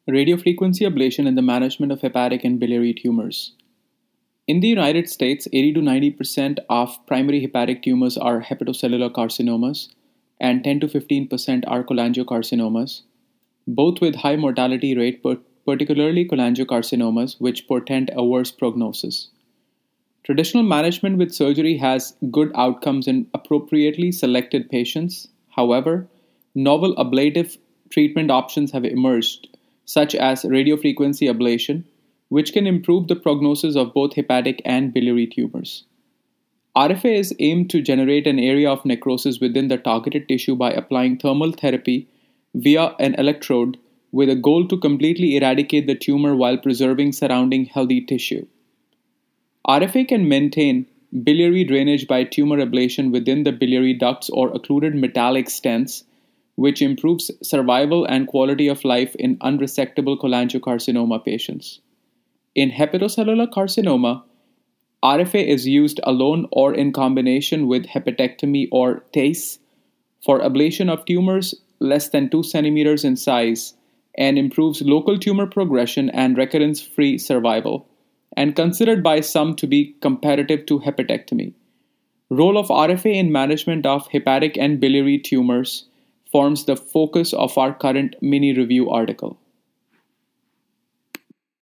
Radiofrequency ablation in the management of hepatic and biliary tumors. In the United States, 80 to 90% of primary hepatic tumors are hepatocellular carcinomas, and 10 to 15% are cholangiocarcinomas, both with high mortality rate, particularly cholangiocarcinomas, which portend a worse prognosis. Traditional management with surgery has good outcomes in appropriately selected patients. However, novel ablative treatment options have emerged, such as radiofrequency ablation, which can improve the prognosis of both hepatic and biliary tumors. RFA is aimed to generate an area of necrosis within the targeted tissue by applying thermal therapy via an electrode with a goal to completely eradicate the tumor while preserving surrounding healthy tissue. RFA can maintain biliary drainage by tumor ablation within the biliary ducts or occluded metallic stents, which improves survival and quality of life in unresectable cholangiocarcinoma patients. In hepatocellular carcinoma, RFA is used alone or in combination with hepatectomy or TACE for ablation of tumors less than 2 centimeters in size and improves local tumor progression and recurrence-free survival, and considered by some to be comparative to hepatectomy. Role of RFA in management of hepatic and biliary tumors forms the focus of our current mini-review article.